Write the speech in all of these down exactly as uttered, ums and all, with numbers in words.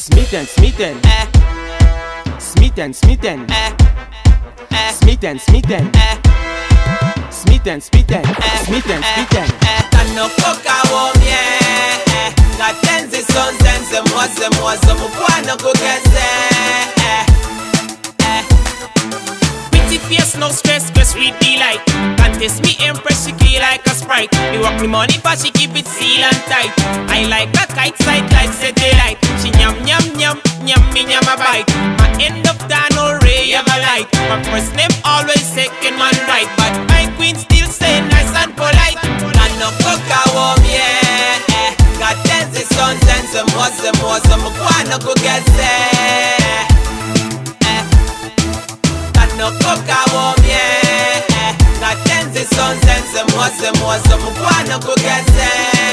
Smitten, smitten, eh, smitten, smitten, eh, eh, smitten, smitten, eh, smitten, smitten, eh, smitten, eh, smitten. eh, Tano koka womye, eh, ngatenzi sonzenze mwaze mwaze mukwana kugeze, eh, eh. Pretty face, no stress, cause we be like contest me impress, she key like a sprite. Me work me money but she keep it seal and tight. I like a kite sight like satellite. She nyam nyam nyam nyam me nyam a bite. My end of down no ray of a light. My first name always second man right, but my queen still stay nice and polite. And no coca warm yeah. Got tenzi sons and some was some was some mukwana kugeze. No coca warm yeah. Got tenzi sons and some was some was some mukwana kugeze.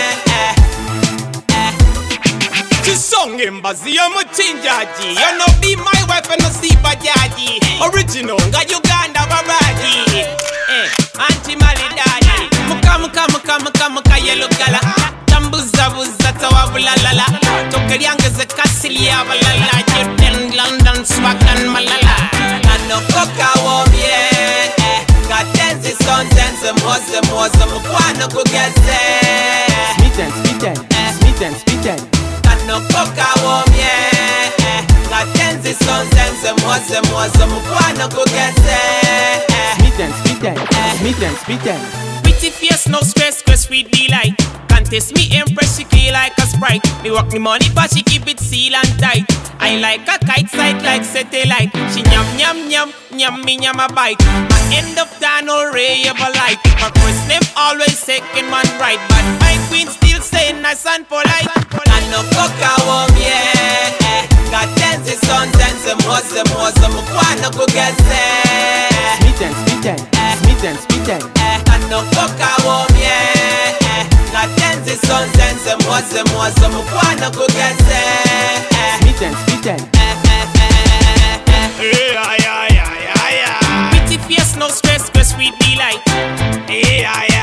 Chisonge mbazi yo muchinjaji. You no be my wife and no see bajaji. Original nga Uganda baraji. Eh, Auntie Malidadi. Muka muka muka muka muka yellow gala. Tambuza buza tawa bulalala. Tokeri angeze kasili ya balala. Juten London swag and malala. No coca warm yeah. Got tenzi sons and some was some was some mukwana kugeze. Smitten, smitten, smitten, smitten. No coca warm yeah. Got tenzi sons and some was some was some mukwana kugeze. Smitten, smitten, smitten, smitten. Pretty face, no stress, cause we be like contest me impress, she key like a sprite. Me work me money but she keep it seal and tight. I like a kite sight like satellite. She nyam nyam nyam nyam me nyam a bite. My end of down no ray of a light. Her first name always second man right, but my queen still stay nice and polite. And no coca warm yeah. Got tenzi sons and some was some was some mukwana kugeze. Smitten, smitten, smitten, smitten. And no coca warm yeah. Got tenzi sons and some was some was some mukwana kugeze. Smitten, smitten. Yeah, yeah, yeah, yeah, yeah. Pretty face, no stress, cause we be like Yeah, yeah.